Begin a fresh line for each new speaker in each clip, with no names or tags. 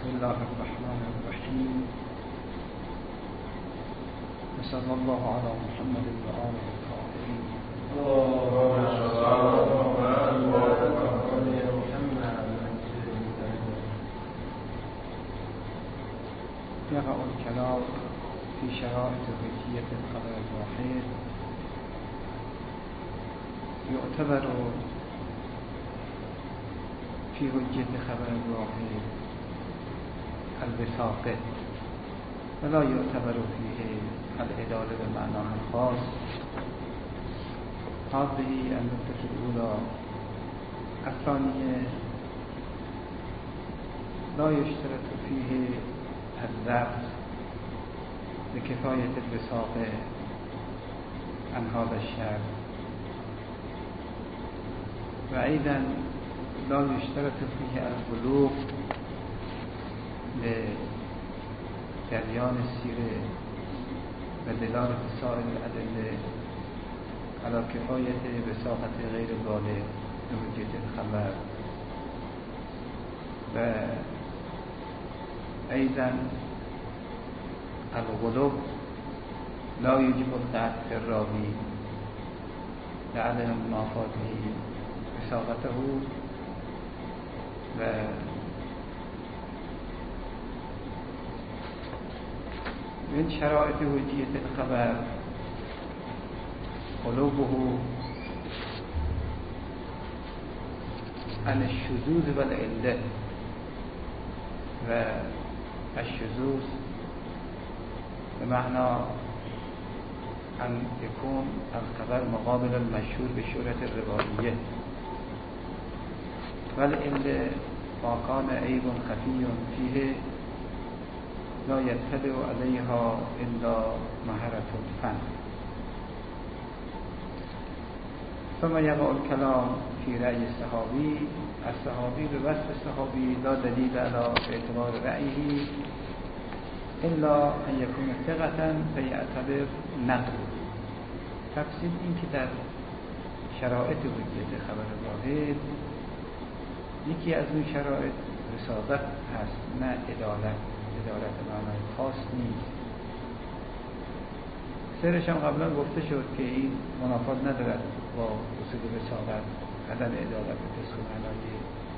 الله الرحمن الرحیم صلی الله علی محمد و آله الطاهرین. يقع الكلام في شرائط حجية الخبر الواحد. يعتبر في حجية خبر الواحد الوثاقة، ولا يعتبر فيه العدالة بمعناها الخاص. هذه النقطة الأولى. الثانية، لا يشترط فيه الضبط لكفاية الوثاقة عن هذا الشرط، وأيضا لا يشترط فيه البلوغ لجريان السيرة ودلالة سائر الأدلة على كفاية وثاقة غير البالغ لحجة الخبر. وأيضا الغلو لا يجب القطع في الراوي لعدم منافاته وثاقته. من شرائط حجية الخبر غلوه عن الشذوذ والعلة. والشذوذ بمعنى أن يكون الخبر مقابل المشهور بشهرة الروائية، والعلة ما كان عيب خفي فيه لا يطلع عليها إلا مهرة الفن. ثم يقع الكلام في رأي الصحابي. الصحابي بوصف الصحابي لا دليل على اعتبار رأيه إلا أن يكون ثقة فيعتبر نقل. تفسير این که در شرایط حجیت خبر واحد یکی از اون شرایط وثاقت هست، نه عدالت. عدالت معنای خاص نیست. سرش هم قبلا گفته شد که این منافات ندارد با اصول وثاقت. عدم عدالت به فسق معنای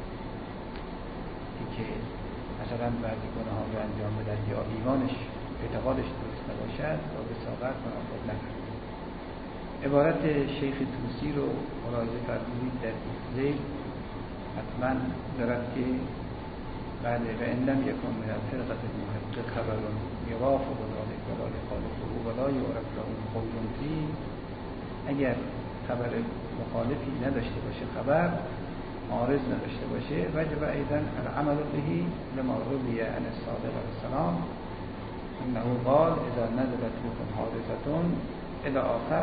که مثلا بعضی گناه ها رو انجام بدن یا ایمانش اعتقادش درست نباشد با وثاقت منافات ندارد. عبارت شیخ طوسی رو ملاحظه فرمودید در ذیل حتما دارد که بله و ان لم یکن من الفرقة المحقق خبر یوافق ذلک ولا یخالفه ولا یعرف له قول فیه. اگر خبر مخالفی نداشته باشه، خبر عارض نداشته باشه، وجب ایضا العمل به لما روی عن الصادق علیه السلام انه قال اذا نزلت بكم حادثة الى آخر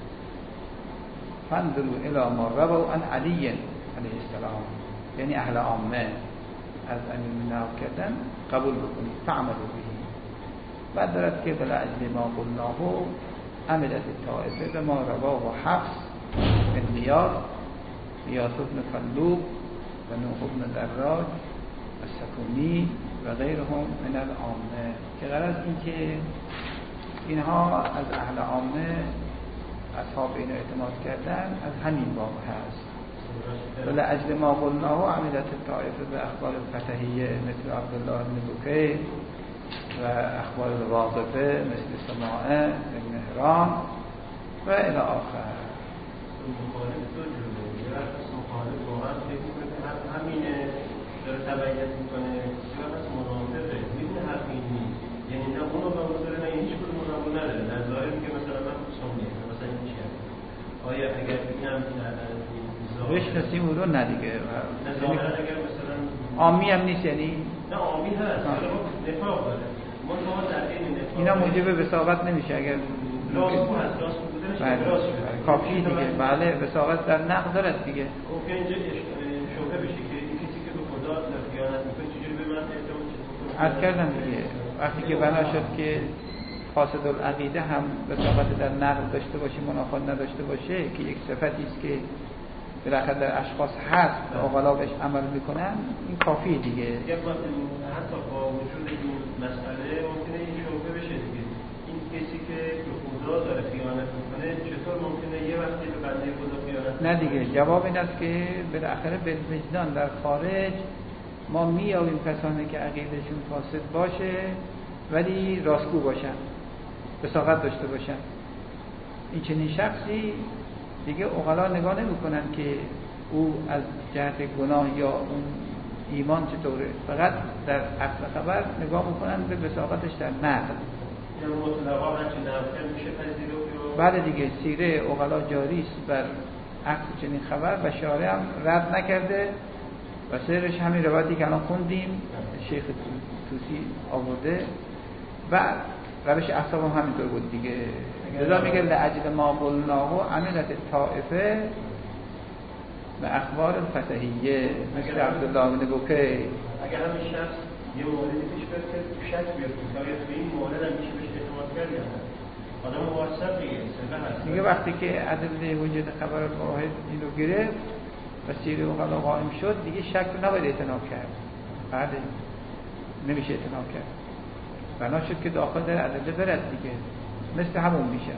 فانظروا الى ما رووا عن علی علیه السلام. یعنی اهل عامه از امین نقل کردن قبول بکنید، فعملوا به. بعد دارد که بلعجل ما قلناه عملت الطائفه بما رواه حفص بن غیاث بن فلوق و نوح بن دراج و سکونی و غیرهم من العامه. که غرض این که اینها از اهل عامه اصحاب اینو اعتماد کردن از همین باب هست. ولأجل ما قلناه عملت الطائفه به اخبار الفتحیه مثل عبدالله بن بکیر و اخبار الواقفه مثل سماعه بن مهران و الى آخر.
مخالف دو جوره. یه وقت مخالف واقعا فکر میکنه همینه داره تبعیت میکنه، یه وقت منافقه میدونه حق این نیست. یعنی نه اونو به مصدر نه هیچ کدوم منافق نداره. در ظاهر میگه مثلا من سنیه مثلا این چیه. آیا اگر اینم
بشناسیم او رو ندیگه
ظاهرا اگر مثلا
عامی هم نیست، یعنی
نه عامی هست نفاق داره. ما در این نفاق
اینا موجب وثاقت نمیشه. اگر
لازم هست راست بودنش راست
کافی دیگه. بله وثاقت در نقد دارد دیگه.
ممکن اینجا شبهه بشه که این کسی که به خدا خیانت میکنه چجوری به من اعتماد کنه.
عرض کردم دیگه وقتی که بنا شد که فاسد العقیده هم وثاقت در نقد داشته باشه، منافات نداشته باشه، که یک صفتی است که بالاخره در اشخاص هست و عقلا بهش عمل میکنن، این کافیه دیگه.
حتی با وجود این مسئله ممکنه این شبهه بشه دیگه، این کسی که خدا داره خیانت میکنه چطور ممکنه یه وقتی به بنده خدا خیانت؟
نه دیگه، جواب این است که بالاخره به وجدان در خارج ما میابیم کسانی که عقیدهشون فاسد باشه ولی راستگو باشن، بصاغت داشته باشن. این چنین شخصی دیگه عقلا نگاه نمی‌کنن که او از جهت گناه یا اون ایمان چطوره، فقط در اصل خبر نگاه می‌کنن به بصاغتش در نقل.
یعنی مطلقا هرچی نقل میشه پذیرفت.
بعد دیگه سیره عقلا جاری است بر عکس چنین خبر و شارع هم رد نکرده و سرش همین روایتی که الان خوندیم شیخ توسی آورده و روش اصحاب هم همینطور بود دیگه. لذا میگه لعجل ما قلناه عملت طائفه و اخبار الفتحیه مثل عبدالله بن بوکی.
اگر همین شخص یه موردی پیش بیاد که شک بیاد که تو این مورد هم میشه بهش اعتماد کرد یا نه، آدم موثقیه سنه هست.
میگه وقتی که ادله وجود خبر واحد اینو گرفت و سیر عقلا قائم شد دیگه شک رو نباید اعتناب کرد، بعد نمیشه اعتناب کرد، بنا شد که داخل در ادله برد دیگه، مثل همون میشه.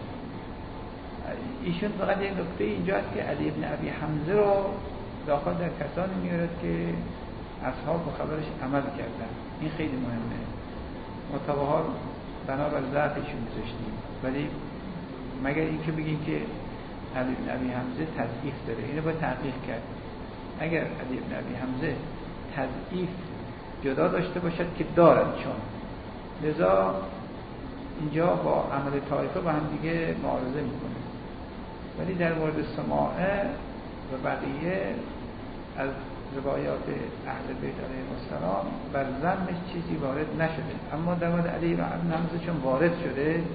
ایشون فقط یک نکته اینجا است که علی ابن ابی حمزه رو داخل در کسانی میارد که اصحاب به خبرش عمل کردن. این خیلی مهمه. مطابقا بنابر ضعفشون گذاشتیم، ولی مگر اینکه بگیم که علی ابن ابی حمزه تضعیف داره، اینو باید تحقیق کرد. اگر علی ابن ابی حمزه تضعیف جدا داشته باشد که دارد، چون لذا اینجا با عمل طایفه با هم دیگه معارضه میکنه. ولی در مورد سماعه و بقیه از روایات اهل بیت علیهم السلام بر ذمش چیزی وارد نشده، اما در مورد علی ابن حمزه چون وارد شده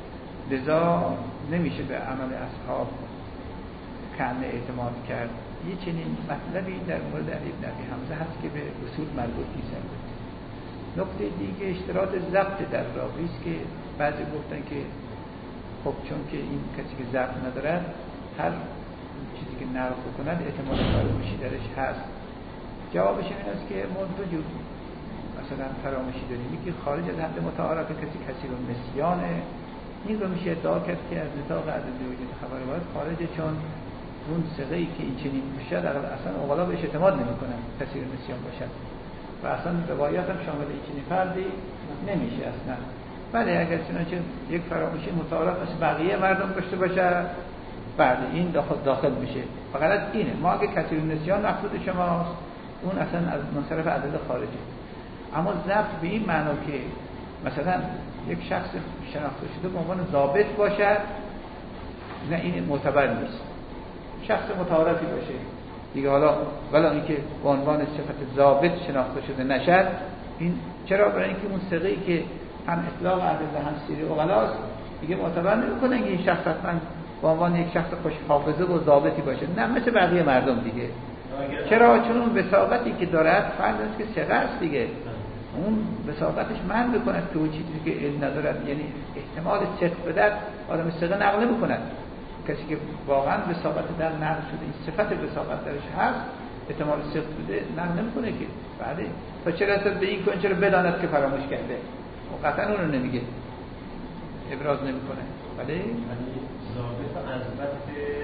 لذا نمیشه به عمل اصحاب کامل اعتماد کرد. یه چنین مطلبی در مورد علی ابن ابی حمزه هست که به اصول مربوط نیست. نکته دیگه اشتراط ضبط در راوی است که بعضی گفتن که خب چون که این کسی که ضبط ندارد هر چیزی که نقل بکند احتمال فراموشی درش هست. جوابش این است که ما دو جور مثلا فراموشی داریم، یکی خارج از حد متعارف کسی رو نسیانه، این رو میشه ادعا کرد که از نطاق عدد وجود خبر باید خارجه، چون اون ثقه‌ای که این چنین باشد اصلا عقلا بهش اعتماد نمی‌کنن کسی رو نسیان باشد و اصلا روایت هم شامل این چنین فردی نمیشه اصلا. ولی اگر چنانچه یک فراموشی متعارف از بقیه مردم داشته باشه بعد این داخل میشه. فقط اینه، ما اگه کسی رو نسیان مقصود شماست اون اصلا از منصرف عدد خارجه. اما ضبط به این معنا که مثلا یک شخص شناخته شده به عنوان ضابط باشد، نه این معتبر نیست. شخص متعارفی باشه دیگه، حالا ولی اینکه به عنوان صفت ضابط شناخته شده نشد، این چرا؟ برای اینکه اون ثقه‌ای که هم اطلاق عدد هم سیر عقلاست دیگه معتبر نمی‌کنه که این شخص حتما به عنوان یک شخص خوش حافظه و ضابطی باشه، نه مثل بقیه مردم دیگه. چرا؟ چون اون وساقتی که دارد فرض است که ثقه است دیگه، اون وساقتش منع بکند که اون چیزی که علم ندارد، یعنی احتمال صدق بدهد آدم ثقه نقل نمی‌کند. کسی که واقعا وساقت در نقل شده این صفت وساقت درش هست احتمال صدق بده نقل نمی‌کنه که بعد تا چرا به این کن چرا بداند که فراموش کرده و قطعا اون رو نمیگه، ابراز نمی‌کنه. ولی
ضابط از وقت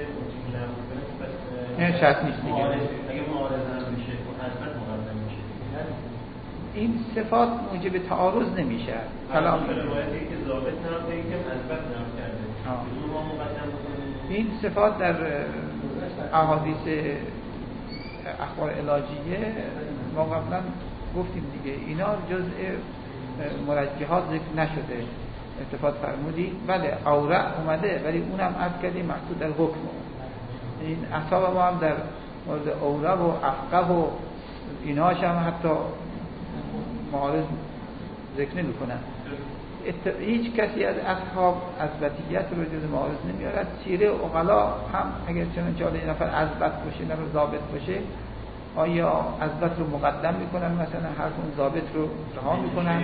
نه شرط نیست دیگه.
اگه معارضه هم میشه از وقت مقدم میشه،
این صفات موجب تعارض نمیشه.
کلام روایتی که ضابط نمیشه که از وقت نقل کرده ما مقدم بکنیم.
این صفات در احادیث اخبار علاجیه ما قبلا گفتیم دیگه، اینا جزء مرجحات ذکر نشده. اتفاق فرمودی بله اورع اومده، ولی اونم عرض کردیم محدود در حکم. این اصحاب ما هم در مورد اورع و افقه و اینهاش هم حتی معارض ذکر نمی کنن. هیچ کسی از اصحاب اثباتیت رو جز معارض نمیارد. سیره عقلا هم اگر چنانچه این نفر اثبات باشه نفر ضابط باشه، آیا اثبات رو مقدم میکنن مثلا حرف اون ضابط رو رها میکنن؟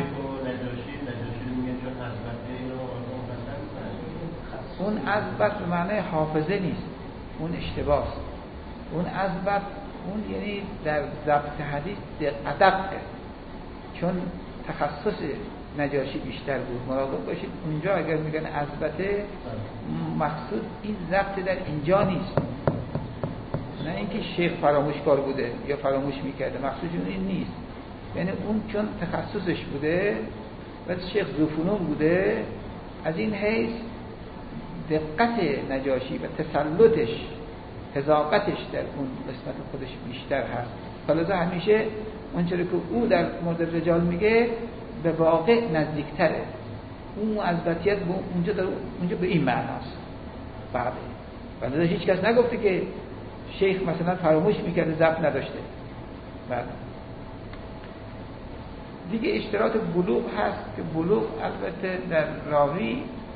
اون اثبات به معنی حافظه نیست، اون اشتباهه. اون اثبت اون یعنی در ضبط حدیث دقت، چون تخصص نجاشی بیشتر بود. مراقب باشید اونجا اگر میگن اثبته، مقصود این ضبط در اینجا نیست، نه اینکه شیخ فراموشکار بوده یا فراموش میکرده، مقصودشون این نیست. یعنی اون چون تخصصش بوده و شیخ ذوفنون بوده، از این حیث دقت نجاشی و تسلطش، حذاقتش در اون قسمت خودش بیشتر هست. فلذا همیشه اونچه که او در مورد رجال میگه به واقع نزدیکتره. اون اثباتیت اونجا به این معناست. بعد ولی هیچ کس نگفته که شیخ مثلا فراموش میکرده، ضبط نداشته. بعد دیگه اشتراط بلوغ هست که بلوغ البته در راوی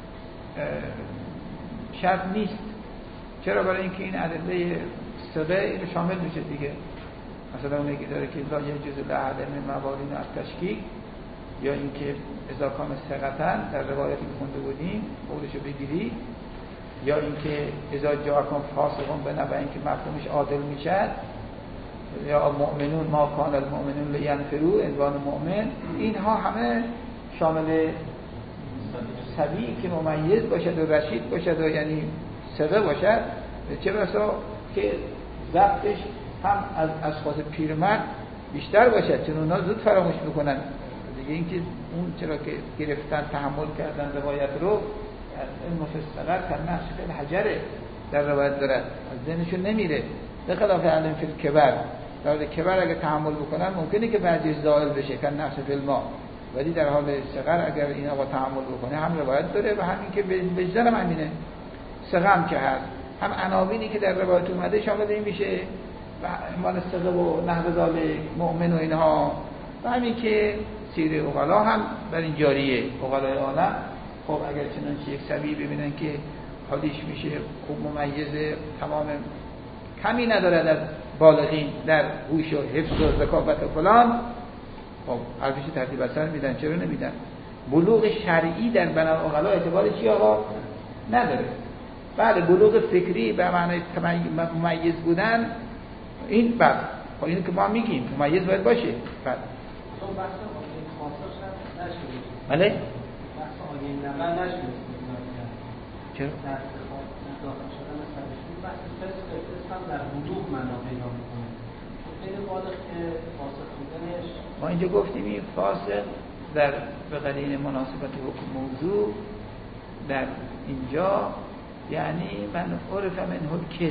شرط نیست. چرا؟ برای اینکه این ادله ثقه اینو شامل میشه دیگه. مثلا اونی که داره که لا یجوز لأحد من موالین التشکیک، یا اینکه اذا کان ثقةً در روایتی که خونده بودیم قولشو بگیری، یا اینکه اذا جاءکم فاسقون بنبأ، اینکه مفهومش عادل میشد، یا مؤمنون ما کان المؤمنون لینفروا، عنوان مؤمن. اینها همه شامل صبی که ممیز باشد و رشید باشد و یعنی ثقه باشد، چه بسا که ضبطش هم از اشخاص پیرمرد بیشتر باشد، چون اونا زود فراموش میکنن دیگه. اینکه اون چرا که گرفتن تحمل کردن روایت رو، از علم مفسقر کنه شکل حجره در روایت دارد، از ذهنشون نمیره. به خلاف علم فی الکبر، در کبر اگه تحمل بکنن ممکنه که بعضی زائل بشه، کن نقص فی الماء، ولی در حال صغر اگر اینا با تحمل بکنه هم روایت داره و همین که وجدان هم همینه، صغم که هست، هم عناوینی که در روایت اومده شامل این میشه و مال صغه و نحو ذالک مؤمن و اینها، و همین که سیر عقلا هم بر این جاریه. عقلای عالم خب اگر چنانچه یک صبی ببینن که حالیش میشه خوب ممیزه، تمام کمی نداره در بالغین در هوش و حفظ و ذکاوت و فلان، خب حرفش ترتیب اثر میدن. چرا نمیدن؟ بلوغ شرعی در بنا عقلا اعتبار چی آقا؟ نداره. بله بلوغ فکری به معنای ممیز بودن این بعد خب اینو که ما میگیم ممیز باید باشه. بعد
تو بحث آگهی خاصش هم نشده.
بله؟
بحث آگهی نقل نشده.
چرا؟
داخل شدن سرشون بحث فسق هم در بلوغ معنا پیدا میکنه. خیلی واضح که فاسق بودنش،
ما اینجا گفتیم این فاسق در به قرینه مناسبت حکم موضوع در اینجا یعنی من عرف منه الکذب،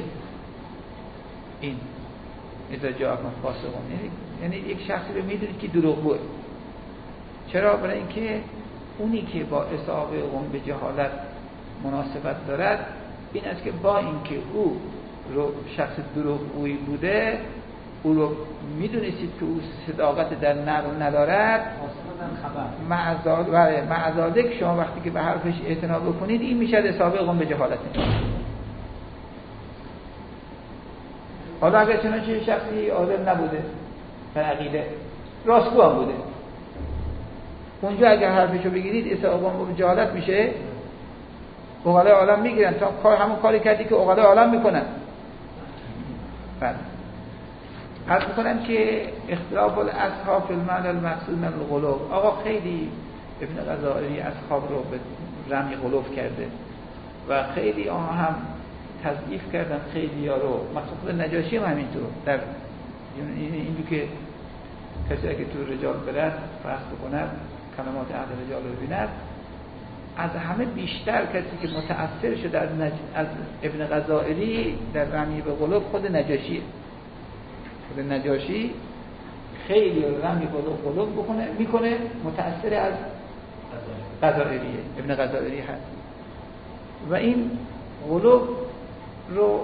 این اذا جاءکم فاسقون، یعنی یک شخصی رو میدونید که دروغگوه. چرا؟ برای اینکه اونی که با اصابه قوم به جهالت مناسبت دارد این است که با اینکه او رو شخص دروغگویی بوده، او رو میدونستید که او صداقت در نقل ندارد، معذاله که شما وقتی که به حرفش اعتنا بکنید این میشه اصابه قوم به جهالت. حالا اگر چنانچه شخصی عادل نبوده به عقیده، راستگو هم بوده، اونجا اگر حرفشو بگیرید اصابه قوم به جهالت میشه، عقلای عالم میگیرن تا همون کاری کردی که عقلای عالم میکنن. بعد عرض میکنم که اختلاف الاصحاب فی المعنى المقصود من الغلو، آقا خیلی ابن غزالی اصحاب رو به رمی غلو کرده و خیلی آنها هم تضعیف کردن، خیلی ها رو، مخصوصا نجاشی هم همینطور. در اینجور که کسی اگه تو رجال برد فرض بکند کلمات اهل رجال رو ببیند، از همه بیشتر کسی که متأثر شده از ابن غزالی در رمی به غلو خود نجاشیه. خود نجاشی خیلی رمی به غلو میکنه، متأثر از غزالیه، ابن غزالی هست. و این غلو رو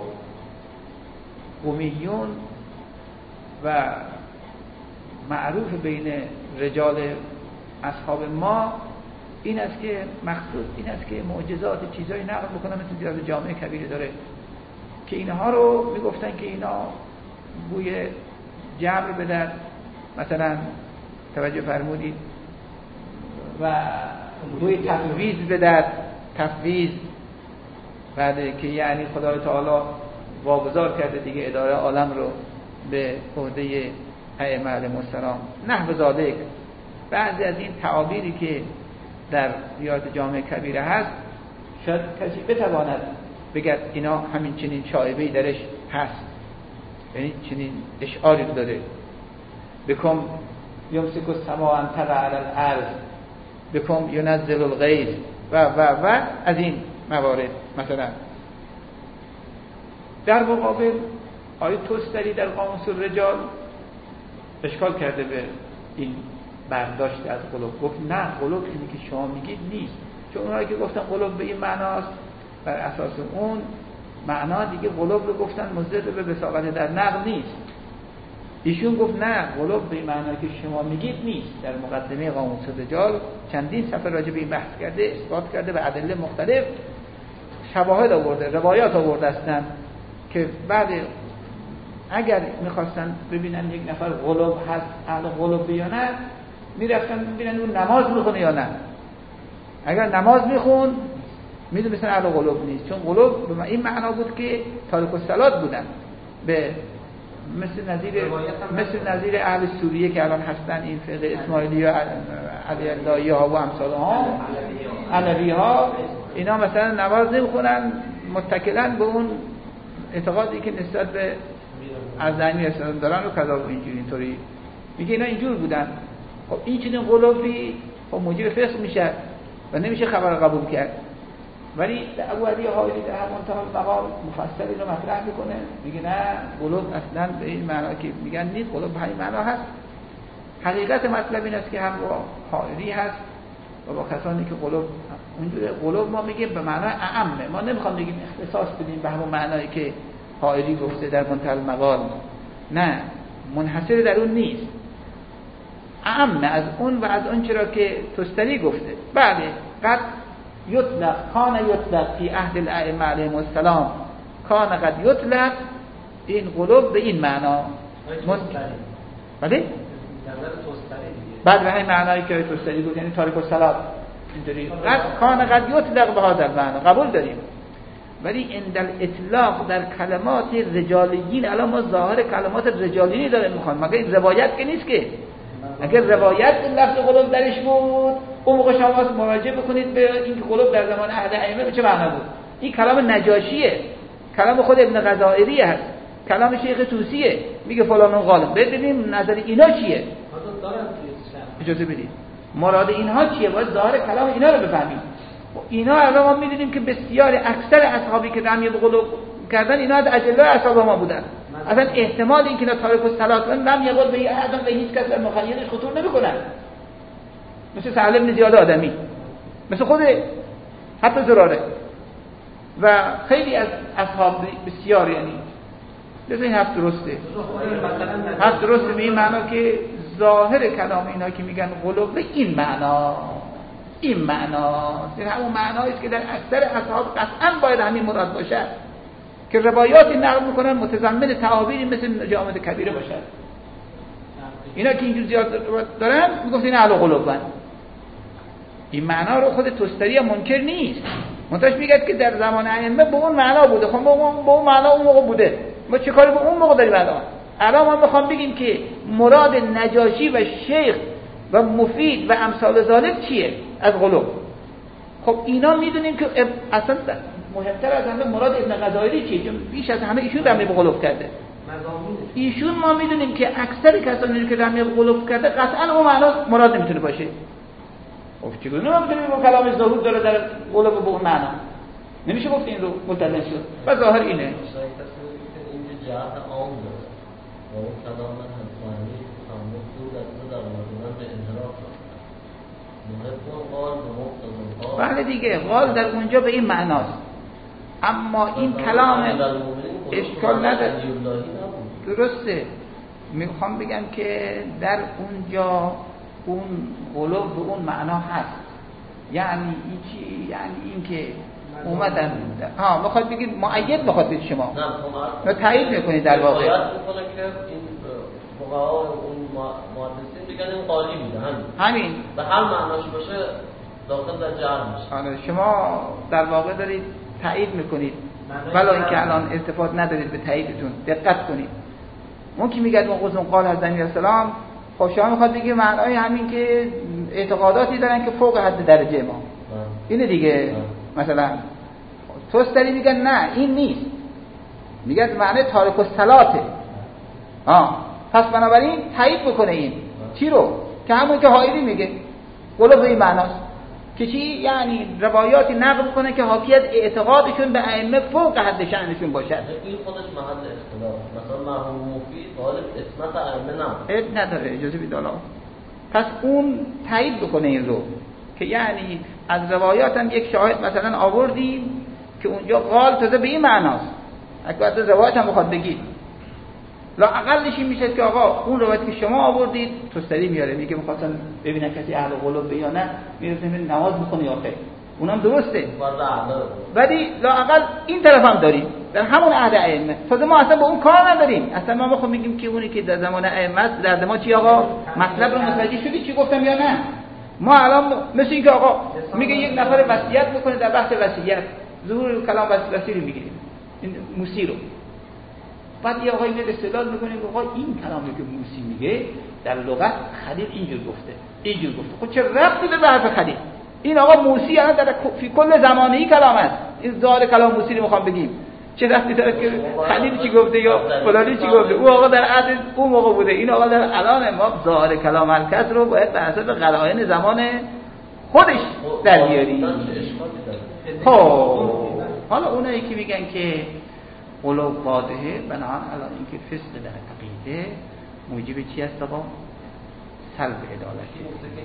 قمیون و معروف بین رجال اصحاب ما این است که مخصوص این است که معجزات چیزایی نقل بکنن، مثل زیاد جامعه کبیره داره که اینها رو میگفتن که اینا بوی جبر بدن، مثلا توجه فرمودید، و بوی تفویض بدن، تفویض بعد که یعنی خدای تعالی واگذار کرده دیگه اداره عالم رو به عهده ائمه علیهم السلام. نحو ذالک بعضی از این تعابیری که در ریاض جامع کبیره هست شاید کسی بتواند بگه اینا همین چنین شایبه‌ای درش هست، یعنی چنین اشعاری رو داره. بکم یمسک السماء ان تقع علی الارض، بکم ینزل الغیث و از این موارد. مثلا در مقابل آیه توستری در قاموس الرجال اشکال کرده به این برداشت از قلوب. گفت نه، قلوب اینی که شما میگید نیست، چون اونایی که گفتن قلوب به این معناست بر اساس اون معنا دیگه قلوب رو گفتن مزد به بساقت در نقل نیست. ایشون گفت نه، قلوب به این معنا که شما میگید نیست. در مقدمه قاموس الرجال چندین صفحه راجع به این بحث کرده، اثبات کرده به ادله مختلف، شواهد آورده، روایات آورده هستند که بعد اگر میخواستن ببینن یک نفر قلوب هست، اهل قلوب یا نه، میرفتن ببینن اون نماز میخونه یا نه. اگر نماز میخون میدونستن اهل قلوب نیست، چون قلوب به این معنا بود که تارک الصلات بودن، به مثل نظیر اهل سوریه که الان هستن، این فقه اسماعیلی و علی اللهی ها و امثال ها، علوی ها، اینا مثلا نماز نمیخونن متکلن به اون اعتقادی که نسبت به ازدانی اسلام دارن و کذا و اینطوری میگه اینا اینجور بودن. خب این چنین قلوبی خب موجب فسق میشه و نمیشه خبر قبول کرد. ولی ابو علی حائری در منتهى المقام مفصل اینو مطرح میکنه، میگه نه، قلوب اصلا به این معنا که میگن نیست، قلوب به این معنا هست. حقیقت مطلب این است که هم با حائری هست و با کسانی که قلوب اونجوری. قلوب ما میگیم به معنای اعمه، ما نمیخوام بگیم اختصاص بدیم به همون معنایی که حائری گفته در منتهى المقام، نه، منحصر در اون نیست، اعمه از اون و از اون چرا که توستری گفته. بله، قد یطلق، کان یطلق فی عهد الائمه علیهم السلام، کان قد یطلق این قلوب به این معنا. بله؟ بعد به این معنایی که توستری گفت، یعنی تارک الصلات، اینطوری قد کان قد یطلق به هذا المعنی، قبول داریم. ولی عند الاطلاق در کلمات رجالیین، الان ما ظاهر کلمات رجالیینی داریم میخوام، مگه این روایت که نیست که؟ اگر روایت این لفظ قلوب درش بود، اون موقع شما مراجعه بکنید به این که قلوب در زمان عهد ائمه به چه معنا بود. این کلام نجاشیه، کلام خود ابن غزائری هست، کلام شیخ طوسیه، میگه فلان قال. ببینیم نظر اینا چیه، اجازه بدید مراد اینها چیه، باید ظاهر کلام اینا رو بفهمیم. اینا الان ما می‌دونیم که بسیار اکثر اصحابی که رمی به قلوب کردن اینا از اجله اصحاب ما بودن. اصلا احتمال اینکه اینا تارک الصلات بودن رمی قلب به احد به هیچ کس در مخیلش خطور نمی‌کنن. مثل سهل بن زیاد آدمی، مثل خود حتی زراره و خیلی از اصحاب بسیار، یعنی لذا این حرف درسته. حرف درسته به این معنا که ظاهر کلام اینا که میگن قلوب به این معنا، این معنا این همون معنایی است که در اکثر اصحاب قطعا باید همین مراد باشد که روایاتی نقل میکنن متضمن تعابیری مثل جامع کبیره باشد. اینا که اینجور زیاد دارن میگفت این اهل قلوبن. این معنا رو خود توستری منکر نیست، منتش میگه که در زمان ائمه به اون معنا بوده. خب به اون معنا اون موقع بوده، ما چه کاری به اون موقع داریم الان ما میخوام بگیم که مراد نجاشی و شیخ و مفید و امثال ذالک چیه از قلوب. خب اینا میدونیم که اصلا مهمتر از همه مراد ابن غزائری چیه، چون بیش از همه ایشون رمی به قلوب کرده. ایشون ما میدونیم که اکثر کسانی که رمی به قلوب کرده قطعا اون معنا مراد نمیتونه باشه. خب چگونه ما میتونیم با کلام ظهور داره در قلوب به اون معنا، نمیشه گفت این رو متعلق شد. و ظاهر اینه
این جهت عام داره و اون کلام حسانی تعمق دور از در مردمان به انحراف
بله دیگه، قال در اونجا به این معناست، اما این کلام اشکال نداره، درسته. میخوام بگم که در اونجا اون قلوب به اون معنا هست، یعنی چی؟ یعنی این که اومدن میخواد بگید مؤید بخواد بید شما نه تایید میکنید در واقع.
باید میکنه که این فقها اون محدثین بگن این قالی بوده، همین به هر معناش باشه داخل در جعل میشه.
شما در واقع دارید تایید میکنید ولی اینکه الان التفات ندارید به تاییدتون دقت کنید. اون که میگه اون قسم قال حضرت السلام خب شما میخواد بگه معنای همین که اعتقاداتی دارن که فوق حد درجه ما اینه دیگه. مثلا توستری میگن نه این نیست، میگه معنی تارک الصلاته. پس بنابراین تایید بکنه این چی رو که همون که حائلی میگه قلوب این معناست که چی، یعنی روایاتی نقل کنه که حاکیت اعتقادشون به ائمه فوق حد شأنشون باشد.
این خودش محل اختلاف. مثلا مرحوم مفید غالب اسمت ائمه
نداره اجازه بده الله. پس اون تایید بکنه این رو که یعنی از روایات هم یک شاهد مثلا آوردیم که اونجا قال تازه به این معناست. اگه از روایات هم بخواد بگید لا اقلش این میشه که آقا اون روایت که شما آوردید توستری میاره، میگه میخواستن ببینن کسی اهل قلوب یا نه، میرسه نماز میخونه یا خیر، اونم درسته، ولی لا اقل این طرف هم داریم در همون عهد ائمه. تازه ما اصلا با اون کار نداریم، اصلا ما میخوام میگیم که اونی که در زمان ائمه در ما چی آقا مطلب رو متوجه شدی چی گفتم یا نه. ما الان مثل این که آقا میگه یک نفر وصیت میکنه، در بحث وصیت ظهور کلام وصیت رو میگیریم این موسی رو، بعد یه آقایی میاد استدلال میکنه که آقا این کلامی که موسی میگه در لغت خلیل اینجور گفته. خب چه ربطی به حرف خلیل؟ این آقا موسی الان در فی کل زمانه‌ای کلام است، این ظاهر کلام موسی رو میخوام بگیم چه ربطی داره که خلیل چی گفته یا فلانی چی گفته؟ او آقا در عهد اون موقع بوده، این آقا در الان ما ظاهر کلام الکس رو باید بر حسب قرائن زمان خودش در بیاریم. خب حالا اونایی که میگن که قلوب قادهه بناهن الان اینکه فسق در عقیده موجب چی است آقا؟ سلب عدالتی.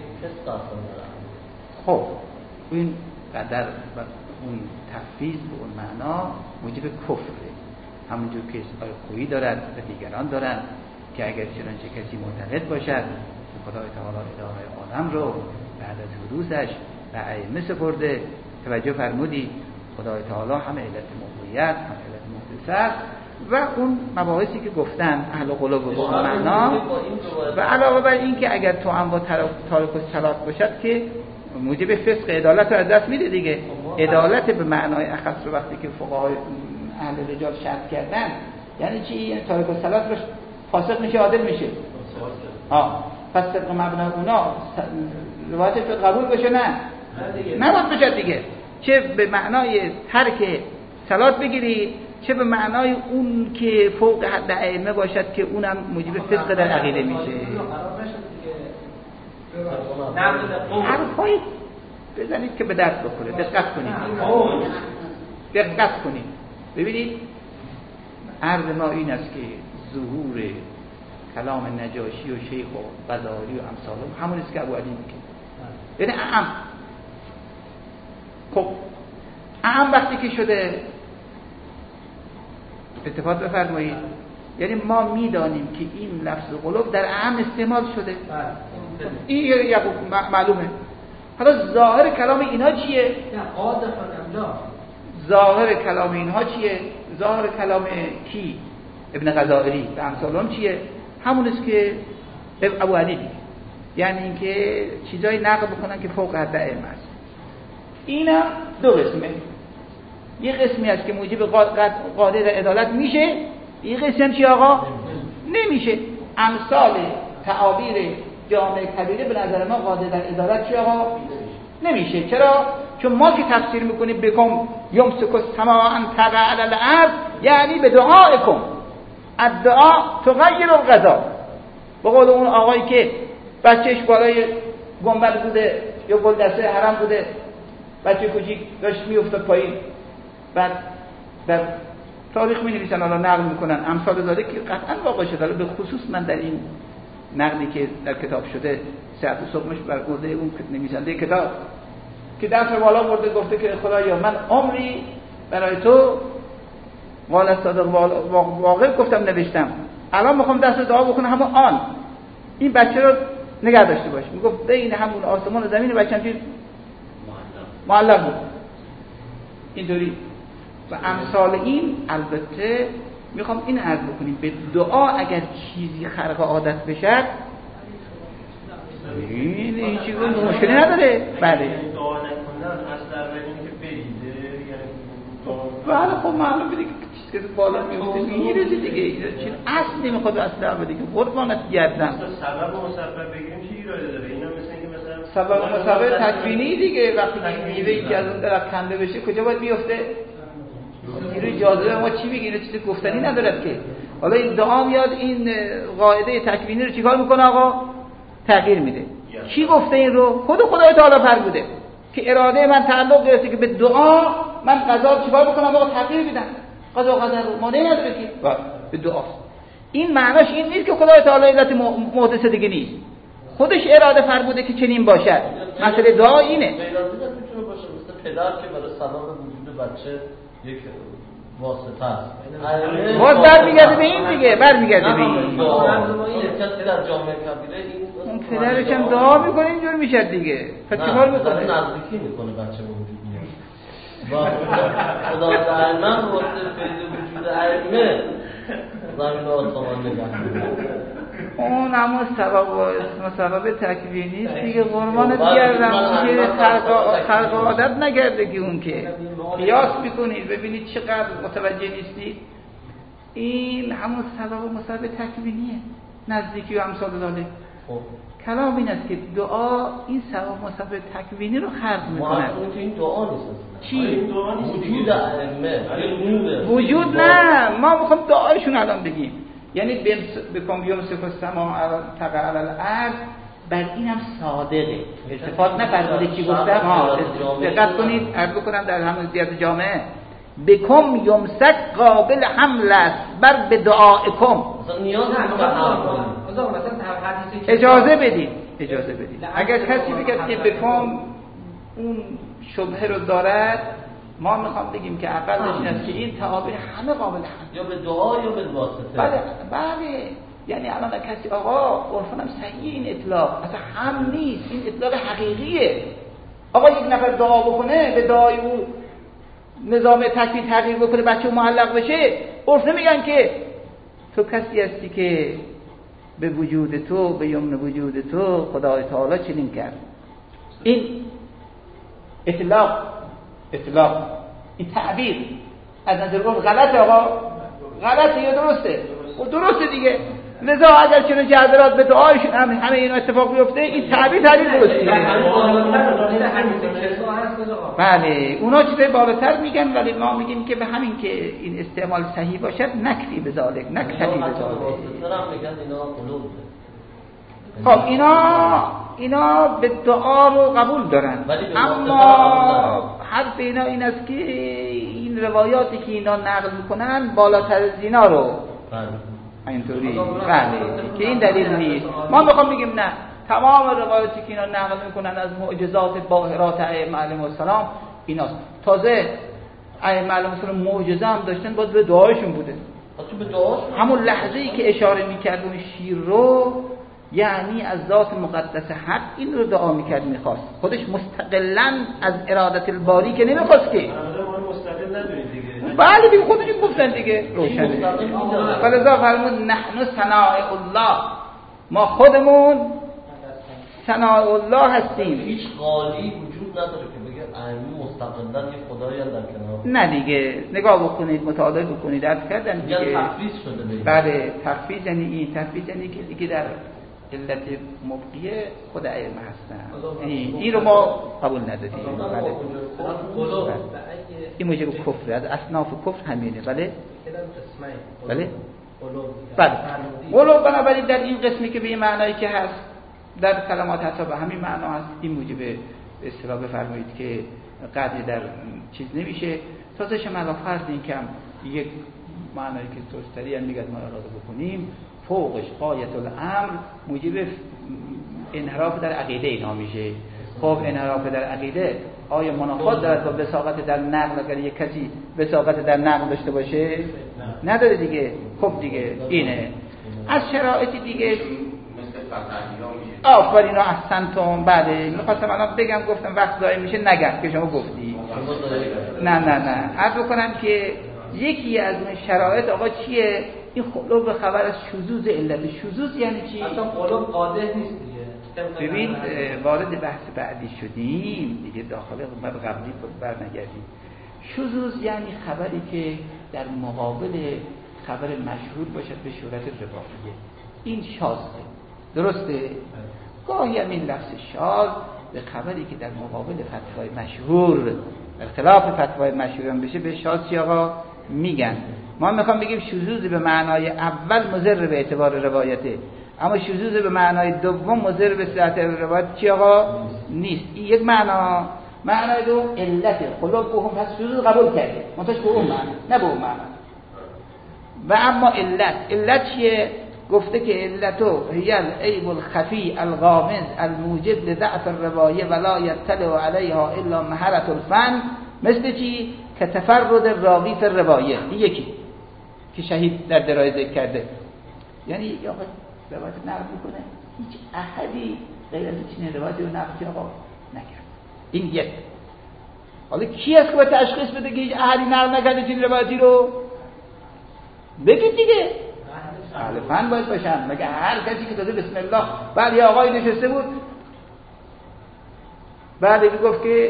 خب این قدر و اون تفویض به اون معنا موجب کفره، همونجور که آیه خویی دارد و دیگران دارند که اگر چنانچه کسی معتقد باشد که خدای تعالی الهه عالم رو بعد از حدوثش به ائمه سپرده، توجه فرمودی خدای تعالی هم علت موقوعیت هم علت محدث و اون مباحثی که گفتن اهل قلوب به اون معنا، و علاوه بر این که اگر تو هم با تارک الصلات باشد که موجب فسق عدالت رو از دست میده دیگه. عدالت به معنای اخص رو وقتی که فقهای اهل رجال شرط کردن یعنی چی؟ یعنی تارک الصلات رو فاسق میشه عادل میشه. پس طبق مبنای اونا روایتش قبول بشه نه باید بشه دیگه، چه به معنای ترک صلات بگیری چه به معنای اون که فوق حد ائمه باشد که اونم موجب فسق در عقیده میشه. حرفایی بزنید که به درد بخوره. دقت کنید ببینید عرض ما این است که ظهور کلام نجاشی و شیخ و غزالی و امثالهم همون است که ابو علی میگه، یعنی خب اعم وقتی که شده اتفاق بفرمایید، یعنی ما میدانیم که این لفظ قلوب در اعم استعمال شده، این معلومه. حالا ظاهر کلام اینها چیه؟ ظاهر کلام اینها چیه؟ ظاهر کلام کی؟ ابن غزالی و امثالهم چیه؟ همون است که ابو علی میگه، یعنی اینکه چیزایی نقل بکنن که فوق حد علم است. اینا دو قسمه، یه قسمی است که موجب قاعده در عدالت میشه، یه قسمی هم چی آقا؟ نمیشه. امثال تعابیر جامع کبیره به نظر ما قاعده در عدالت چی آقا؟ نمیشه. چرا؟ چون ما که تفسیر میکنیم بکن یمسک السماء ان تقع علی الارض، یعنی به دعایکم الدعا تغیر القضا. به قول اون آقایی که بچهش بالای گنبد بوده یا گلدسته حرم بوده، بچه کوچیک داشت میافتاد پایین، بعد در تاریخ می‌نویسن حالا نقل میکنن امثال زاده که قطعا واقع شده. به خصوص من در این نقلی که در کتاب شده ساعت صبحش برگرده اون نویسنده کتاب که دست بالا برده گفته که خدایا من عمری برای تو قال صادق واقع گفتم نوشتم، الان میخوام دست دعا بکنم همون آن این بچه رو نگه داشته باش. میگفت بین همون آسمان و زمین بچه‌م چیز معلق بود اینطوری. و امثال این البته میخوام این عرض بکنیم به دعا اگر چیزی خرق عادت بشه این چیزی مشکلی نداره. بله
دعا نکنن اصلا این که بریده یعنی
بله خب معلومه دیگه چیزی که بالا میفته میره دیگه. چیز اصل نمیخواد اصلا بده که قربانت گردن.
سبب و مسبب بگیم چی ایراد داره؟ اینا مثل اینکه مثلا
سبب و مسبب تکوینی دیگه. وقتی میوه‌ای که از اون درخت کنده بشه کجا باید بیفته؟ نیروی جاذبه. ما چی میگیم؟ چیزی گفتنی ندارد که. حالا این دعا میاد این قاعده تکوینی رو چیکار میکنه آقا؟ تغییر میده. کی گفته این رو؟ خود خدای تعالی فرموده که اراده من تعلق گرفته که به دعا من قضا چیکار بکنم آقا؟ تغییر بدم. قضا و قدر رو مانعی نداره که به دعاست. این معناش این نیست که خدای تعالی علت محدثه دیگه نیست. خودش اراده فرموده که چنین باشد. مسئله دعا اینه.
میراثی میتونه باشه مثل پدر که برای سلام وجود بچه یک واسطه است.
باز برمیگرده به این دیگه، برمیگرده به این.
کسی در جامعه کبیره این
اون پدرش هم دعا میکنه اینجور میشه دیگه. پس چیکار میکنه؟
نزدیکی میکنه بچه به وجود میاد. خدا دائما واسه فیض وجود ائمه زمین و آسمان نگه.
اون اما سبب تکوینی است دیگه. قربانت گردم که خلق عادت نگرده که اون که قیاس میکنید ببینید چقدر متوجه نیستید. این همون سبب و مسبب تکوینیه، نزدیکی و امثال ذالک. کلام این است که دعا این سبب و مسبب تکوینی رو خلق میکنه.
ما این دعا نیست.
چی؟
وجود ائمه.
وجود نه، ما میخوام دعایشون الان بگیم. یعنی بکن یمسک السما تقع علی الارض، بر اینم صادقه. التفات نفرموده کی گفته؟ دقت کنید، عرض بکنم در همون زیاد جامعه بکم یمسک قابل حمل است بر به دعائکم.
نیاز
اجازه بدید. اگر کسی بگه که بکم اون شبهه رو دارد، ما میخوام بگیم که اقلش این است که این تعابیر همه قابل حمل،
یا به دعا یا به واسطه.
بله. یعنی الان کسی آقا عرفانم صحیح این اطلاق اصلا هم نیست، این اطلاق حقیقیه. آقا یک نفر دعا بکنه به دعای او نظام تکوین تغییر بکنه بچه معلق بشه، عرف نمیگن که تو کسی هستی که به وجود تو، به یمن وجود تو خدای تعالی چنین کرد. این اطلاق این تعبیر از نظر عرف غلطه آقا، غلطه یا درسته؟ و درسته دیگه. لذا اگر چنین جهادات به دعایشون همه اینا اتفاق بیفته، این تعبیر درسته. بله اونا چیزای بالاتر میگن، ولی ما میگیم که به همین که این استعمال صحیح باشد نکفی به ذالک، نکفی به ذالک. خب اینا به دعا رو قبول دارن، اما حرف اینا این است که این روایاتی که اینا نقل میکنن بالاتر از اینا رو اینطوری بله که این دلیل نیست. ما میخوام بگیم نه، تمام روایاتی که اینا نقل میکنن از معجزات باهرات ائمه علیهم السلام ایناست. تازه ائمه علیهم السلام معجزه هم داشتن، باز به دعاشون بوده. همون لحظه‌ای که اشاره میکرد اون شیر رو، یعنی از ذات مقدس حق این رو دعا میکرد، میخواست خودش مستقلاً از ارادت الباری که نمیخواست که
مستقل ندونید دیگه.
بله دیگه خودشون گفتن دیگه روشنه. فلذا فرمود نحن صناع الله، ما خودمون صناع الله هستیم.
هیچ قالی وجود نداره که بگه ائمه مستقلاً یه خدایی هم در کنار.
نه دیگه، نگاه بکنید، مطالعه بکنید، عرض کردم دیگه.
تفویض شده دیگه.
بله تفویض یعنی این تفویض یعنی که دیگه در علت مبقیه خود ائمه هستن. این رو ما قبول نداریم. بله. این موجب کفر، از اصناف کفر همینه. بله. بله. بله. بنابراین در این قسمی که به این معنایی که هست در کلمات حتی به همین معنا هست، این موجب به اصطلاح بفرمایید که قدری در چیز نمیشه. تازه شما فرض این کم یک معنایی که توستری هم میگه ما اراده بکنیم، فوقش غایت الامر موجب انحراف در عقیده اینا میشه. خب انحراف در عقیده آیا منافات دارد با وثاقت در نقل؟ اگر یک کسی وثاقت در نقل داشته باشه نداره دیگه. خب دیگه اینه از شرایط دیگه مثل آفرین و احسنتم. بله میخواستم الان بگم، گفتم وقت ضایع میشه نگم که شما گفتی. نه عرض بکنم که یکی از اون شرایط آقا چیه؟ این خلوب خبر از شذوذ علت. شذوذ یعنی چی؟
اصلا خلوب قادح نیست دیگه.
ببین وارد بحث بعدی شدیم دیگه، داخل قبلی برنگردیم. شذوذ یعنی خبری که در مقابل خبر مشهور باشد به صورت رواییه، این شاذه. درسته؟ گاهی هم این لفظ شاذ به خبری که در مقابل فتوای مشهور اختلاف فتوای مشهور هم بشه به شاذ چی آقا میگن. ما میخوام بگیم شذوذ به معنای اول مضر به اعتبار روایته، اما شذوذ به معنای دوم مضر به صحت روایت چی آقا نیست. این یک معنای دوم علت خلقهم، پس شذوذ قبول کرده منتش به اون معنی نه به اون معنی. و اما علت چیه؟ گفته که علتو هی العیب الخفی الغامض الموجب لضعف الروایه ولا یطلع علیها الا مهرة الفن، مثل چی؟ که تفرد راوی فی الروایه. این یکی که شهید در درایه ذکر کرده، یعنی یا روایت نقل میکنه هیچ احدی غیر از این روایت رو نقل آقا نکرد. این یک. حالا کی است که باید تشخیص بده که هیچ احدی نقل نکرده چین روایتی رو؟ بگید دیگه. اهل فن باید باشن. مگه هر کسی که داده بسم الله بعد یه آقای نشسته بود بعد گفت که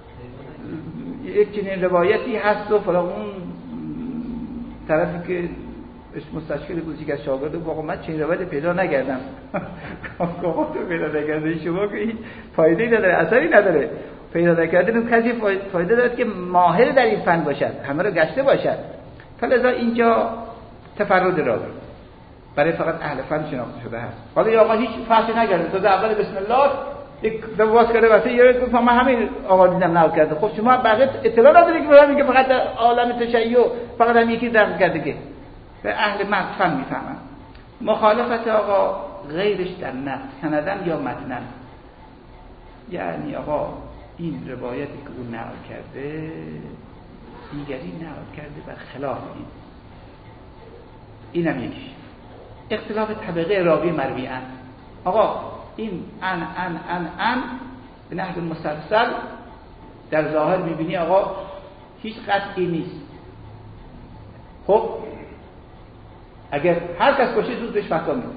یک چنین روایتی هست و فلان اون طرفی که اسم مستشکل بود که از شاگرد واقعا من چنین روایت پیدا نکردم. کامکامات رو پیدا نکرده شما که این فایده‌ای نداره، اثری نداره. پیدا نکردن کسی فایده داره که ماهر در این فن باشد، همه رو گشته باشد. فلذا اینجا تفرد راوی برای فقط اهل فن شناخته شده هست. حالا یا آقا هیچ فحشی نکرده، تو اول بسم الله یک دواس کرده واسه یه گفت من همین آقا دیدم نقل کرده. خب شما بقیه اطلاع نداری که بفهمید که فقط در عالم تشیع فقط هم یکی نقل کرده که به اهل فن میفهمن. مخالفت آقا غیرش در نقل سندن یا متنن، یعنی آقا این روایتی که اون نقل کرده دیگری نقل کرده بر خلاف اینم یکیش. اختلاف طبقه راوی مروی ان، آقا این ان به نحو مسلسل در ظاهر میبینی آقا هیچ قطعی نیست. خب اگر هر کس باشه زود بهش فتوا میده.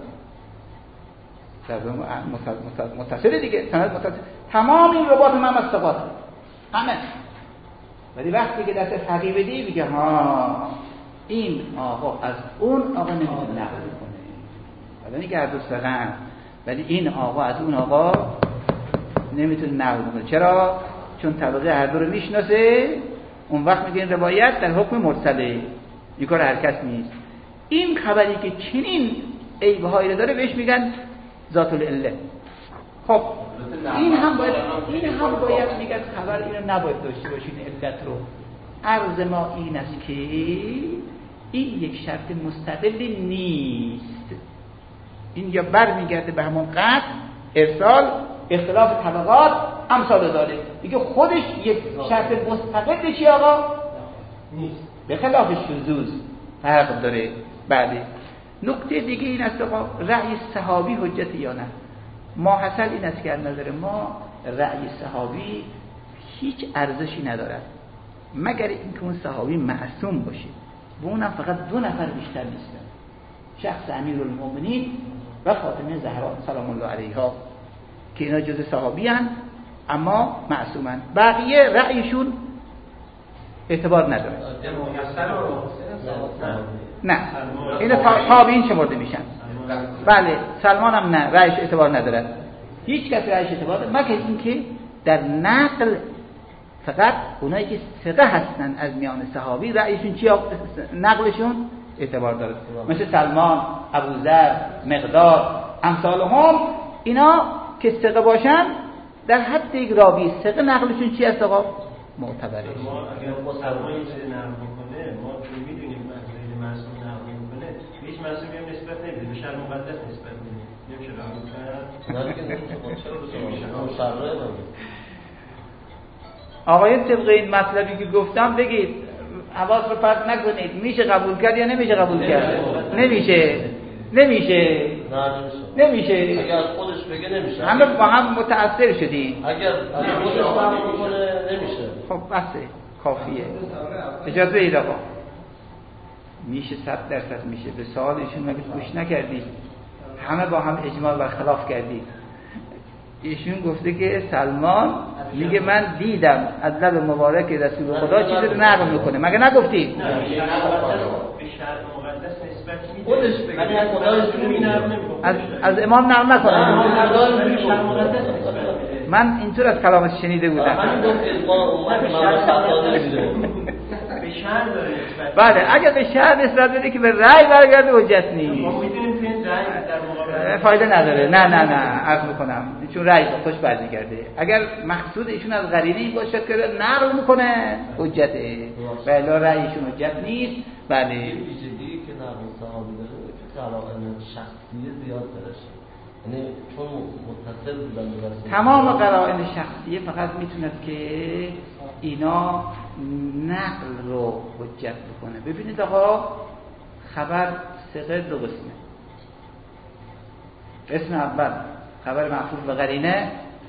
متصل دیگه، سند متصل، تمام این روایات هم از ثقات همه. ولی وقتی که دست فقیه بدی میگه ها این آقا از اون آقا نمیتونه نقل کنه، ولی اینکه هر دو ثقه‌اند ولی این آقا از اون آقا نمیتونه نقل کنه. چرا؟ چون طبقه هر دو رو میشناسه. اون وقت میگه این روایت در حکم مرسله، این کار هر کس نیست. این خبری که چنین عیب‌هایی رو داره بهش میگن ذات العله. خب این هم باید میگن خبر اینو نباید داشته باشین علت رو. عرض ما این است که این یک شرط مستقلی نیست. این یا برمیگرده به همون قطع، ارسال، اختلاف طبقات، امثال ذالک. دیگه خودش یک شرط مستقلی چی آقا نیست، به خلاف شذوذ فرق داره. بله. نکته دیگه این است آقا رأی صحابی حجت یا نه. ما حاصل این است که از نظر ما رأی صحابی هیچ ارزشی ندارد مگر اینکه اون صحابی معصوم باشه و اونم فقط 2 نفر بیشتر نیستن، شخص امیرالمومنین و فاطمه زهرا سلام الله علیها که اینا جز صحابی هستند اما معصومن. بقیه رأیشون اعتبار نداره. نه این تابعین شمرده میشن. بله سلمان هم نه، رأیش اعتبار نداره. هیچ کس رأیش اعتبار نداره مگر اینکه در نقل فقط اونایی که ثقه هستن از میان صحابی رأیشون چی نقلشون اعتبار داره، مثل سلمان، ابوذر، مقدار، امثالهم. اینا که ثقه باشن در حد یک راوی ثقه نقلشون چی است آقا معتبره.
ما اگر با سلمان یه چیزی نقل بکنه ما میدونیم غیر معصوم نقل میکنه، هیچ معصومی هم نسبت نمیده، به شرع مقدس نسبت میده، نمیشه قبول کرد. آقایان طبق این مطلبی که گفتم بگید، حواس رو پرت نکنید، میشه قبول کرد یا نمیشه قبول کرد؟ نمیشه. اگر
خودش بگه نمیشه.
همه با هم متأثر شدیم.
اگر خودش فهم بکنه نمیشه.
خب بسه کافیه. اجازه بدید آقا. میشه 100% میشه. به سوال ایشون مگه گوش نکردید؟ همه با هم اجماع بر خلاف کردید. ایشون گفته که سلمان میگه من دیدم از لب مبارک رسول خدا چیزی رو نقل میکنه. مگه نگفتی؟
به شرع مقدس نسبت میده
خودش بگه
ولی از خدا
از امام نقل نکنه.
به شرع مقدس نسبت میده.
من اینطور از کلامش شنیده بودم.
همین گفت اجماع امت من خطا نمیده.
به شرع داره نسبت.
بله اگر به شرع نسبت بده که به رأی برگرده حجت نیست.
ما میدونیم که این رأی در مقابل
فایده نداره. نه عرض میکنم چون رأی خوش برمیگرده. اگر مقصود ایشون از قرینه این باشد که نقل میکنه حجته، ولی رأیشون حجت نیست. بله
ویژگی که نقل صحابی داره که قرائن شخصی زیاد داره، یعنی چون متصل بودن به رسول
تمام قرائن شخصیه فقط میتوند که اینا نقل رو حجت بکنه. ببینید آقا خبر ثقه دو قسمه. قسم اول خبر معطوف به قرینه،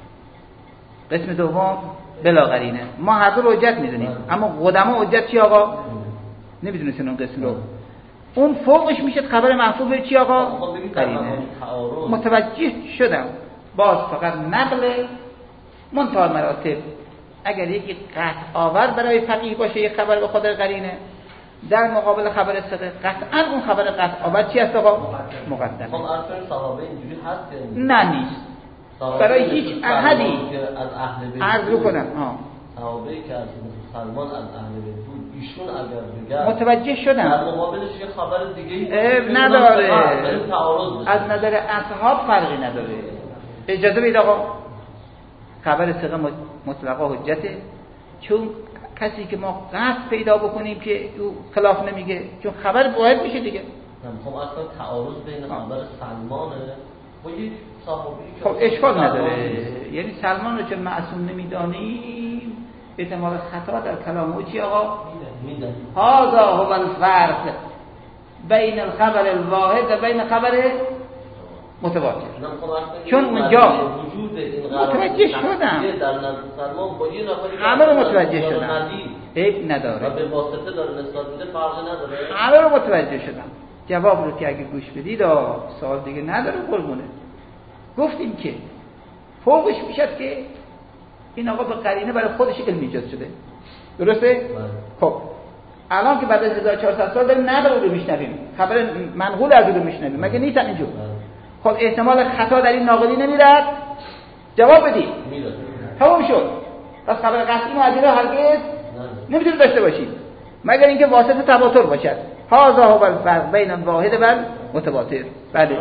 قسم دوم بلا قرینه. ما هر دو رو حجت میدونیم، اما قدما حجت چی آقا؟ نمیدونستین اون قسم رو. اون فوقش میشه خبر معطوف به چی آقا؟ قرینه. متوجه شدم باز فقط نقل منتهی مراتب. اگر یکی قطع آور برای فقیه باشه یک خبر به خاطر قرینه، در مقابل خبر ثقه قطعا اون خبر قطع آور چی است آقا؟ مقدمه.
خب اصلا صحابه اینجوری هست
نه نیست. برای هیچ احدی عرض بکنم
صحابه که از سلمان از اهل بیت بود ایشون اگر بگه
متوجه شدم
در مقابلش یه خبر دیگه
نداره. از نظر اصحاب فرقی نداره. اجازه بید آقا خبر ثقه مطلقا حجته، چون کسی که ما قصد پیدا بکنیم که او خلاف نمیگه، چون خبر واحد میشه دیگه.
خب اصلا تعارض بین خبر سلمانه با یک صحابی که
خب اشکال نداره. یعنی سلمان رو چون معصوم نمیدانیم احتمال خطا در کلام او چی آقا؟
میده.
هذا هو الفرق بین الخبر الواحد و بین خبر متواتر. چون اونجا متوجه شدم
در نزد سلمان با یه نفری
همه رو متوجه شدم، عیب نداره
و به واسطه داره نسبت میده، فرقی نداره.
همه رو متوجه شدم. جواب رو که اگه گوش بدید سوال دیگه نداره قربونه. گفتیم که فوقش میشد که این آقا به قرینه برای خودش علم ایجاد شده. درسته؟ خب الان که بعد از 1400 سال داریم نقل رو میشنویم، خبر منقول از رو میشنویم، مگه نیست اینجور؟ خب احتمال خطا در این ناقلی نمیرد؟ جواب بدید. تمام شد. پس خبر قطعی ما از این هرگز نمیتونید داشته باشید مگر اینکه واسطه تواتر باشد. هذا هو الفرق بین الواحد و المتواتر. بله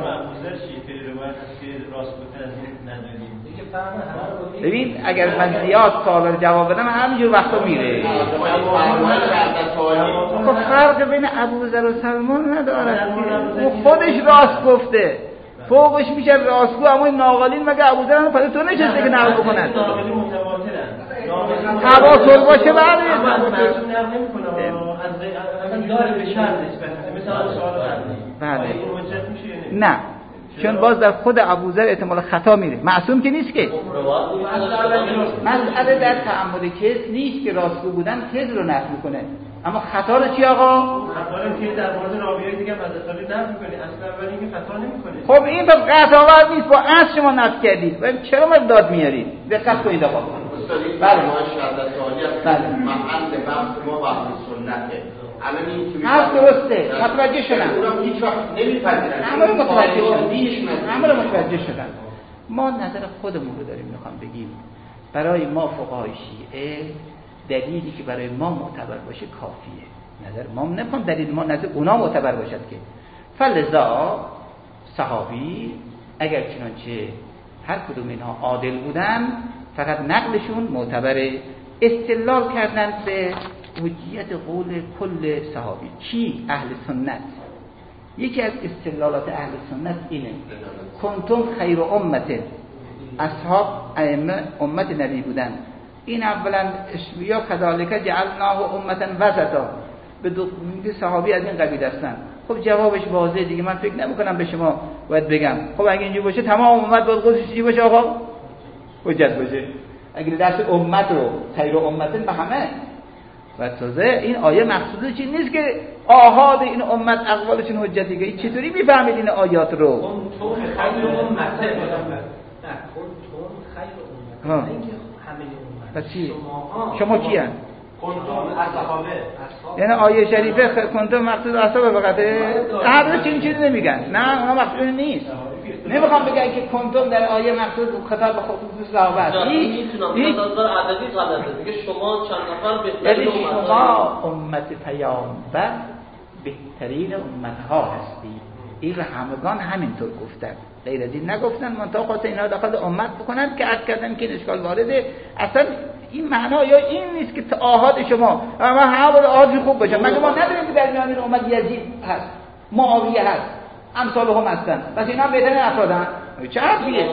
ببین اگر من زیاد سوالا رو جواب بدم همینجور وقتا میره. خب فرق بین ابوذر و سلمان نداره. او خودش راست گفته، فوقش میشه راستگو، اما این ناقلین مگه ابوذر هم پس تو نشسته که نقل بکنن. تواتر باشه بعد نه، چون باز در خود ابوذر احتمال خطا میره. معصوم که نیست که. مسئله در تعمد کذب نیست که راستگو بودن کذب رو نفی میکنه، اما خطا رو چی آقا؟
خطا رو که در مورد راویای دیگه مدرسه نفی میکنه، اصلا ولی اینکه خطا نمیکنه.
خب این پس قطع آور نیست، با اصل شما نفی کردید. ولی چرا ما داد میارید؟ دقت کنید آقا.
بله ما شهادت عالی است. محل بحث ما وحدت سنته. الان این که
حرف درسته، متوجه شدم.
اونم هیچ وقت نمیپذیرن.
همه رو متوجه شدن. ما نظر خودمون رو داریم میخوام بگیم. برای ما فقهای شیعه دلیلی که برای ما معتبر باشه کافیه. نظر ما نمیخوام دلیل ما نظر اونا معتبر باشد که. فلذا صحابی اگر چنانچه هر کدوم اینها عادل بودن فقط نقلشون معتبره. استدلال کردن به حجیت قول کل صحابی. چی؟ اهل سنت. یکی از استدلالات اهل سنت اینه کنتم خیر امت، اصحاب ائمه امت نبی بودن. این اولا یا کذالک جعلناه امتا وسطا، به دو صحابی از این قبیل هستن. خب جوابش واضحه دیگه، من فکر نمی‌کنم به شما باید بگم. خب اگه اینجوری باشه تمام امت باید خودش چی باشه آقا؟ حجت باشه. اگه دست امت رو خیر امت به همه. و تازه این آیه مقصودش چی نیست که آحاد این امت اقوالشون حجت دیگه. چطوری میفهمید این آیات رو؟
کنتم خیر امت، خیر امت، اینکه همه امت.
پس چی؟ شما کی هست؟
کنتم اصحابه.
یعنی آیه شریفه کنتم مقصود اصحابه فقطه؟ هر چیزی چیزی نمیگن. نه اونا مقصود نیست. نمیخوام بگن که کنتم در آیه مقصود خطاب به خصوص صحابه است.
هیچ نظر عددی غلطه. میگه شما چند نفر بهترین
یعنی شما امت پیامبر بهترین امتها هستید. این همگان همینطور گفتن، غیر از این نگفتن. منتها خواست اینا داخل امت بکنن که عرض کردن که این اشکال وارده. اصلا این معنا یا این نیست که تعهد شما اما همون آهاد خوب باشه. مگه ما نداریم که در میان امت یزید هست، معاویه هست، امثال هم هستن، پس اینا بهترین افرادن؟ چه حرفیه؟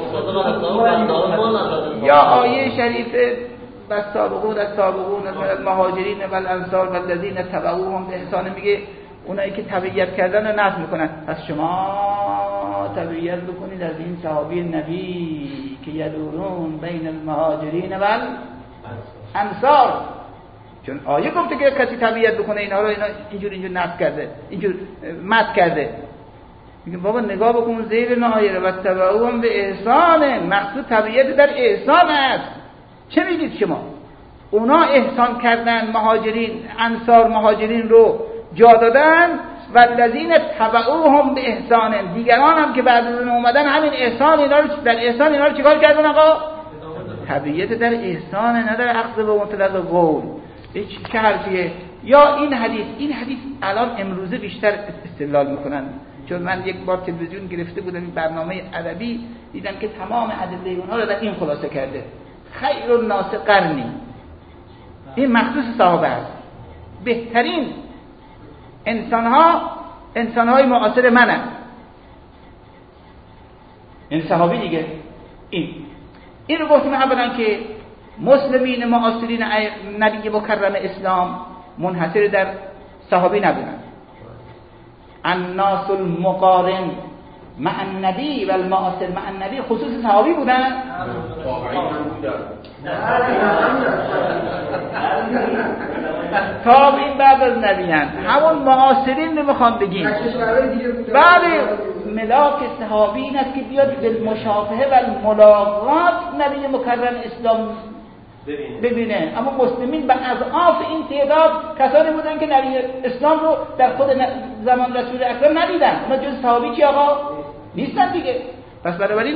یا آیه شریفه والسابقون السابقون من المهاجرین والانصار والذین تبعوهم بإحسان میگه اونایی که تبعیت کردن رو نفی میکنن. پس شما تبعیت بکنید از این صحابی نبی که یدورون بین المهاجرین والانصار، چون آیه گفته که کسی تبعیت بکنه اینا رو، اینا اینجور نفی کرده، اینجور مد کرده. میگه بابا نگاه بکن زیر آیه و تبعوهم به احسان، مقصود تبعیت در احسان است. چه میگید شما؟ اونا احسان کردن، مهاجرین انصار مهاجرین رو جا دادن، والذین تبعوهم به احسان، دیگران هم که بعد از اون اومدن همین احسان اینا رو در احسان اینا رو چیکار کردن آقا؟ تبعیت در احسان، نه در اخذ به مطلق قول. چه حرفیه؟ یا این حدیث الان امروزه بیشتر استدلال میکنن، چون من یک بار تلویزیون گرفته بودم این برنامه ادبی، دیدم که تمام ادله اونها رو در این خلاصه کرده: خیر الناس قرنی. این مخصوص صحابه است. بهترین انسانهای معاصر منن. این صحابی دیگه. این رو گفتیم اولا که مسلمین معاصرین نبی مکرم اسلام منحصر در صحابی نبودن. الناس المقارن مع النبی و المعاصر مع النبی خصوص صحابی بودن. تابعین بعد از نبی هست، همون معاصرین رو میخوام بگیم. بله، ملاک صحابی این است که بیاد به مشافهه و ملاقات نبی مکرم اسلام ببینه. اما مسلمین به اضعاف این تعداد کسانی بودن که نبی اسلام رو در خود زمان رسول اکرم ندیدن. اونا جز صحابی چی آقا؟ نیستن دیگه. پس بنابراین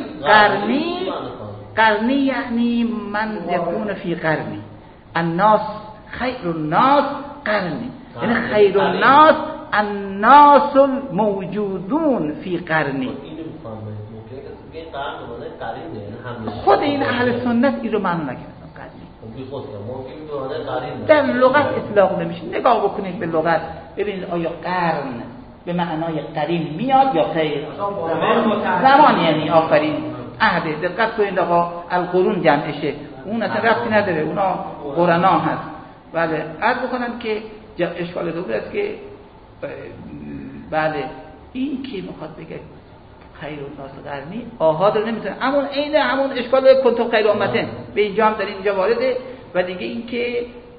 قرنی یعنی من یکون فی قرنی. الناس خیر الناس قرنی، یعنی خیر الناس الناس الموجودون فی قرنی. خود این اهل سنت این رو معنی نکردن. در لغت اطلاق نمیشه. نگاه بکنید به لغت ببینید آیا قرن به معنای قرین میاد یا خیر؟ زمان یعنی آفرین، عهد. دقت کنید آقا القرون جمعشه، اون اصلا ربطی نداره، اونا قرنا هست. بله، عرض بکنم که اشکال دوم است که بله این که میخواد بگه خیر الناس قرنی آحاد رو نمیتونه، همون اشکال کنتم خیر امته به اینجا هم در اینجا وارده. و دیگه این که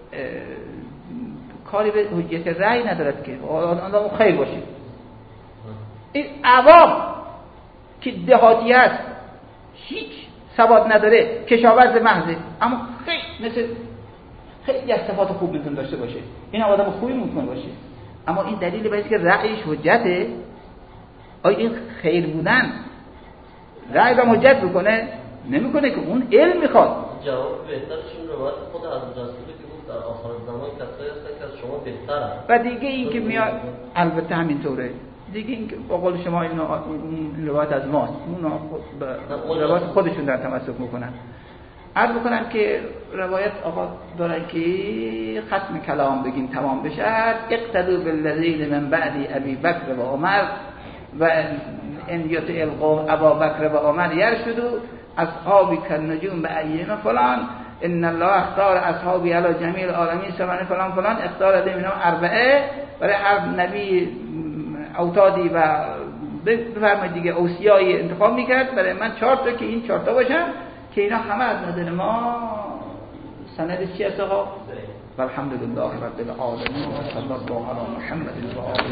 کاری به حجیت رأی ندارد که آدم خیر باشه. این عوام که دهاتی هست، هیچ سواد نداره، کشاورز محضه، اما خیلی از صفات خوب میتونه داشته باشه، این آدم خوبی میتونه باشه، اما این دلیل باید که رأیش حجته. آیا این خیر بودن رأی و حجت بکنه؟ نمیکنه که اون علم میخواد.
جواب بهترشون روایت خود حضرت رسولی که گفت در آخر زمان کسایی هستن که از شما بهترن.
و دیگه این که میاد البته همینطوره. دیگه این که با قول شما این روایت از ماست، اون روایت خودشون در تمسک میکنن. عرض بکنم که روایت آقا دارن که ختم کلام بگیم تمام بشه: اقتدوا بالذین من بعد ابی بکر و عمر و ان یطع القوم ابا بکر و عمر یرشدوا اصحابی کالنجوم به ایام فلان ان الله اختار اصحابی علی جمیع العالمین سمن فلان فلان اختار لهم اربعه. برای هر نبی اوتادی و بفرمایید دیگه اوصیای انتخاب میکرد. برای من 4 تا که این 4 تا باشن که اینا همه از نظر ما سند چی است آقا؟ والحمدلله رب العالمین و صلی الله علی محمد و آله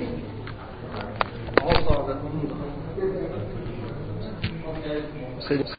الطاهرین.